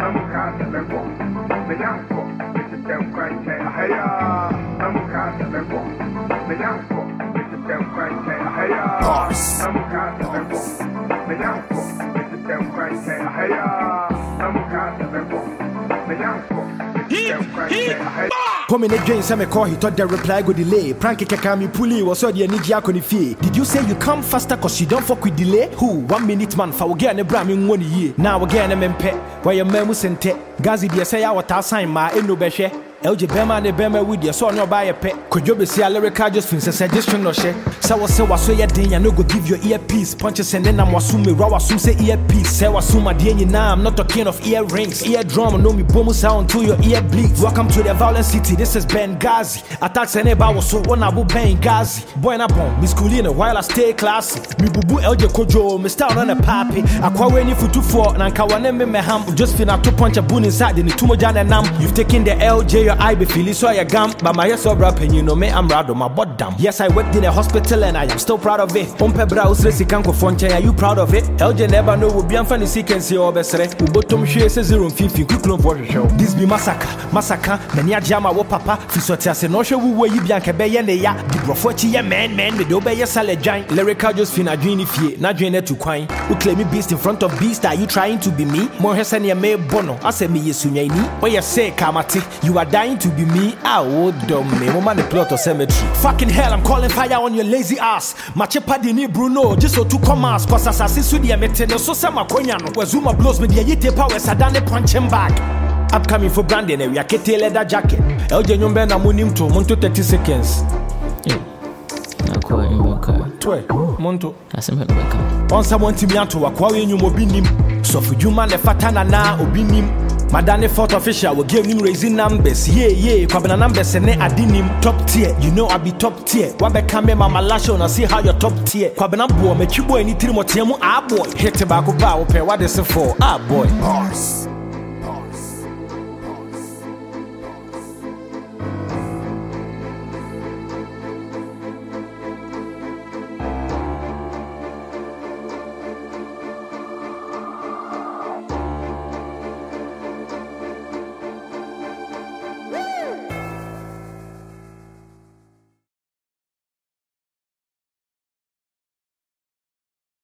Come in again, some call he thought the reply go delay. Pranky Kakami Puli was already a Nidia fee. Did you say you come faster cause you don't fuck with delay? Who 1 minute man for again a bram in 1 year. Now again a mempe, why your memo sent Gazi de say our sign ma no beshe. LJ Bema and Bema with your son or buy a pet. Could you be see a lyrical just for suggestion or share? So was so your day and no go give your earpiece. Punches and then I'm assuming raw assume say earpiece. Say assume my DNA now I'm not talking of earrings. Eardrum no me boom sound to your ear bleeds. Welcome to the violent city, this is Benghazi. Attacks and about was so one I will Benghazi. Boy na bon, Miss Coolina while I stay classy. Me bubu LJ Kojo, me start on a papi. Aqua any for 2-4 and Kawane me ham. Just finna to punch a boon inside in the Tumojan and Nam. You've taken the LJ. I be feeling so I gam, but my yes over and you know me, I'm proud of my bottom. Yes, I worked in a hospital and I am still proud of it. Umpe browse resi kanko fonche, are you proud of it? LJ never know will be unfunny sequence or besre. Ubotom she says 050 quick long for the show. This be massacre, many a jama wo papa, Fisotia se no show where you bianca bay and ya, the profochi man, the dobe ya salad giant, lyrical just finna dreamy fee, not drain to quine. Who claim me beast in front of beast, are you trying to be me? More hesania me bono, I say me yesunyani. Where you say Kamati, you are dying to be me. I would dumb me, woman the plot of cemetery. Fucking hell, I'm calling fire on your lazy ass. Machepa dini Bruno, just so to come ask. Cause assassin Sudi metene so sama konyano. Where Zuma blows me the yite power, sadane punch him back. Upcoming for branding, we are getting leather jacket. LJ Nyombe na munim to Monto 30 seconds. Monto. On someone to me to acquire you mobinim. So for you man, the fatana na obinim. Madane Fort official will give him raising numbers. Yeah, Kwabena numbers and adinim top tier. You know I be top tier. Wabe kame mama lasho na see how you're top tier. Kwabena boy, me chubo any three more tiemu. Ah boy, hit tobacco bow, pay what is it for? Ah boy. Horse.